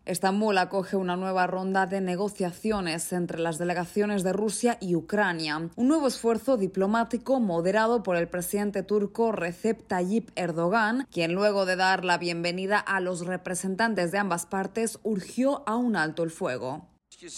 Estambul acoge una nueva ronda de negociaciones entre las delegaciones de Rusia y Ucrania. Un nuevo esfuerzo diplomático moderado por el presidente turco Recep Tayyip Erdogan, quien luego de dar la bienvenida a los representantes de ambas partes urgió a un alto el fuego.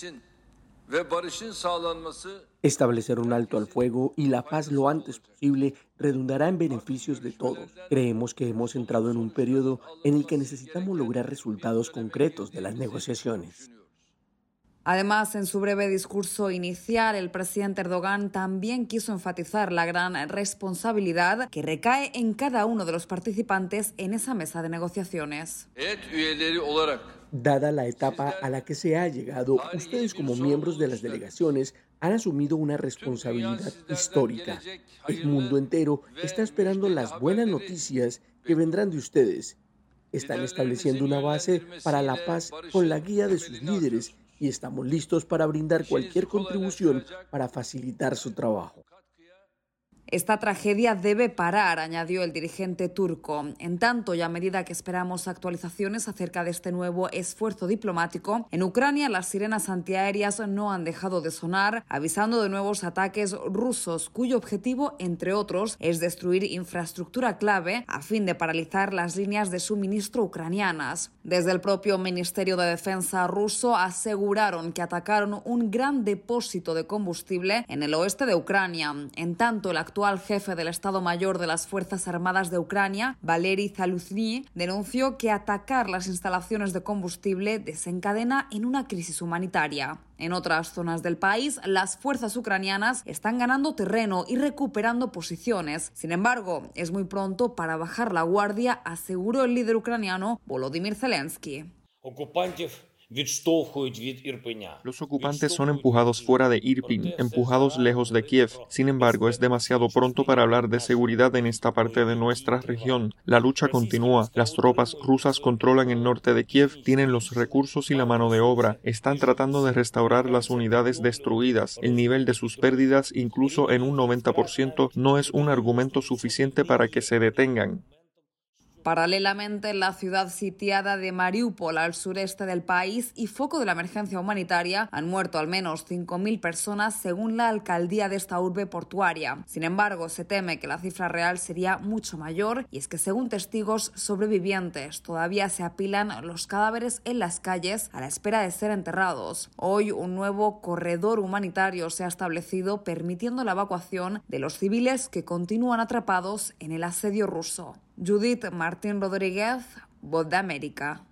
Establecer un alto al fuego y la paz lo antes posible redundará en beneficios de todos. Creemos que hemos entrado en un periodo en el que necesitamos lograr resultados concretos de las negociaciones. Además, en su breve discurso inicial, el presidente Erdogan también quiso enfatizar la gran responsabilidad que recae en cada uno de los participantes en esa mesa de negociaciones. Dada la etapa a la que se ha llegado, ustedes como miembros de las delegaciones han asumido una responsabilidad histórica. El mundo entero está esperando las buenas noticias que vendrán de ustedes. Están estableciendo una base para la paz con la guía de sus líderes y estamos listos para brindar cualquier contribución para facilitar su trabajo. Esta tragedia debe parar, añadió el dirigente turco. En tanto, y a medida que esperamos actualizaciones acerca de este nuevo esfuerzo diplomático, en Ucrania las sirenas antiaéreas no han dejado de sonar, avisando de nuevos ataques rusos, cuyo objetivo, entre otros, es destruir infraestructura clave a fin de paralizar las líneas de suministro ucranianas. Desde el propio Ministerio de Defensa ruso aseguraron que atacaron un gran depósito de combustible en el oeste de Ucrania. En tanto, el actual jefe del Estado Mayor de las Fuerzas Armadas de Ucrania, Valery Zaluzny, denunció que atacar las instalaciones de combustible desencadena en una crisis humanitaria. En otras zonas del país, las fuerzas ucranianas están ganando terreno y recuperando posiciones. Sin embargo, es muy pronto para bajar la guardia, aseguró el líder ucraniano Volodymyr Zelensky. Los ocupantes son empujados fuera de Irpin, empujados lejos de Kiev. Sin embargo, es demasiado pronto para hablar de seguridad en esta parte de nuestra región. La lucha continúa. Las tropas rusas controlan el norte de Kiev, tienen los recursos y la mano de obra. Están tratando de restaurar las unidades destruidas. El nivel de sus pérdidas, incluso en un 90%, no es un argumento suficiente para que se detengan. Paralelamente, en la ciudad sitiada de Mariúpol, al sureste del país y foco de la emergencia humanitaria, han muerto al menos 5.000 personas según la alcaldía de esta urbe portuaria. Sin embargo, se teme que la cifra real sería mucho mayor y es que, según testigos sobrevivientes, todavía se apilan los cadáveres en las calles a la espera de ser enterrados. Hoy, un nuevo corredor humanitario se ha establecido permitiendo la evacuación de los civiles que continúan atrapados en el asedio ruso. Judith Martín Rodríguez, Voz de América.